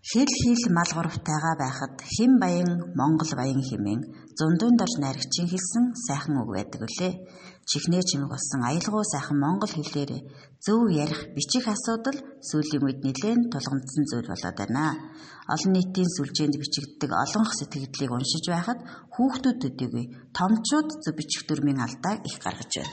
Хэл мал гуравтайгаа байхад хэн баян Монгол баян хэмээн зундуунд орж найрагчин хэлсэн сайхан үг байдаг үлээ. Чихнээ чимэг болсон аялгау сайхан монгол хэлээр зөв ярих бичих асуудал сүүлийн үед нэлээд тулгамдсан зүйл болоод байна. Олон нийтийн сүлжээнд бичигддэг олонх сэтгэгдлийг уншиж байхад хүүхдүүдэдгүй томчууд зөв бичих дүрмийн алдааг их гаргаж байна.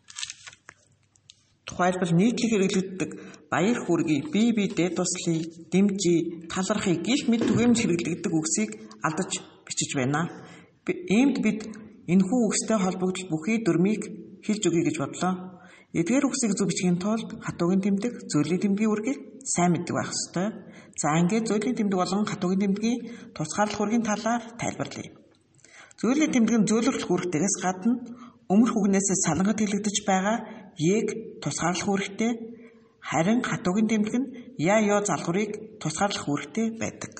Тухайлбал нийтлэг хэрэглэгддэг баяр хүргэе, бие дээд туслая, дэмжиж, талархыг гих мэд түгээмж хэрэглэгддэг үгсийг алдаж бичиж байна. Иймд бид энэхүү үгстэй холбогдол бүхий дүрмийг хэлж өгье гэж бодлоо. Эдгээр үгсийг зөв бичгийн тулд хатуугийн тэмдэг, зөөлний тэмдгийн үргийг сайн мэддэг байх ёстой. За ингээд зөөлний тэмдэг болон хатуугийн тэмдгийн тусгаарлах үргийн талаар тайлбарлая. Зөөлний тэмдэг нь зөөлрөх үүрэгтэйгээс гадна өмнөх үгнээс салангад хэлэгдэж байгаа яг тусгаарлах үүрэгтэй, харин хатуугийн тэмдэг нь яа залгуурыг тусгаарлах үүрэгтэй байдаг.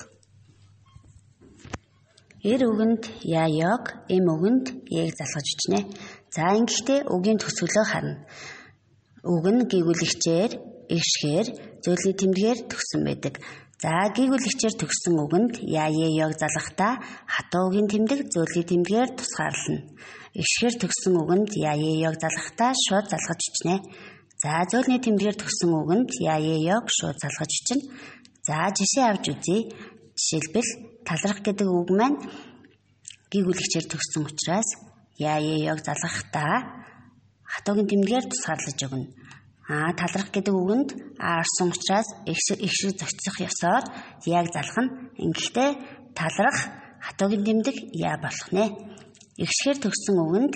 Эр үгэнд яог, эм үгэнд яг залгаж бичнэ. За ингэхдээ үгийн төсөөлөө харна. Үг нь гийгүүлэгчээр, эгшгээр, зөөлний тэмдгээр төгссөн байдаг. За гийгүүлэгчээр төгссөн үгэнд яог залгахдаа хатуугийн тэмдэг зөөлний тэмдгээр тусгаарлана. Эгшгээр төгссөн үгэнд яог залгахдаа шууд залгаж бичнэ. За зөөлний тэмдгээр төгссөн үгэнд яог шууд залгаж бичнэ. За жишээ авч үзье. Жишээлбэл таларх гэдэг үг маань гийгүүлэгчээр төгссөн учраас яог залгахдаа хатуугийн тэмдгээр тусгаарлаж өгнө. Таларх гэдэг үгэнд орсон учраас эгшиг зохицох ёсоор яг залгах нь. Ингэхдээ таларх хатуугийн тэмдэг болох нэ. Эгшгээр төгссөн үгэнд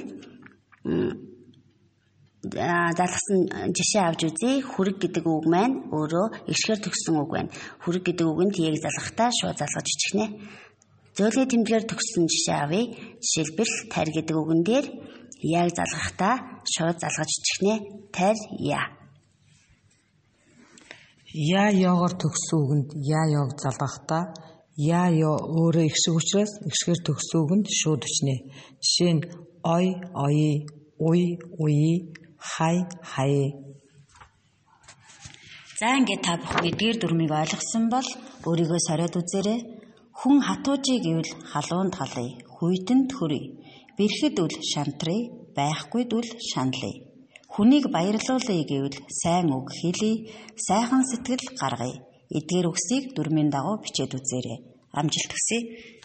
залгасан жишээ авч үзье. Хүрэг гэдэг үг маань өөрөө эгшгээр төгссөн үг байна. Хүрэг гэдэг үгэнд яг залгахдаа шууд залгаж бичихнэ. Зөөлний тэмдгээр төгссөн жишээ авъя. Жишээлбэл тарь гэдэг үгэн дээр яг залгахдаа шууд залгаж бичихнэ. Тарь яогоор төгссөн үгэнд яог залгахдаа өөрөө эгшиг учраас эгшгээр төгссөн үгэнд шууд бичнэ. Жишээ нь ой, уй, хай. За ингээд та бүхэн эдгээр дүрмийг ойлгосон бол өөрийгөө сориод үзээрэй. Хүн хатуужий гэвэл халуунд халъя, хүйтэнд хүрье. Бэрхэд үл шантрыг, байхгүйд үл шаналъя. Хүнийг баярлуулъя гэвэл сайн үг хэлье, сайхан сэтгэл гаргая. Эдгээр үгсийг дүрмийн дагуу бичээд үзээрэй. Амжилт хүсье.